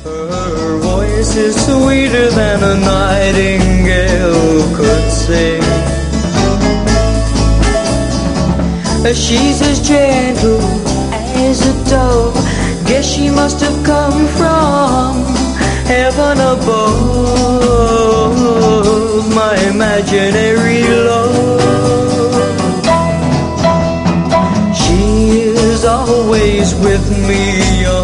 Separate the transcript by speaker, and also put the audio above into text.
Speaker 1: Her voice is sweeter than a nightingale could sing. She's as gentle as a dove. Guess she must have come from heaven above. My imaginary love. She is always with me.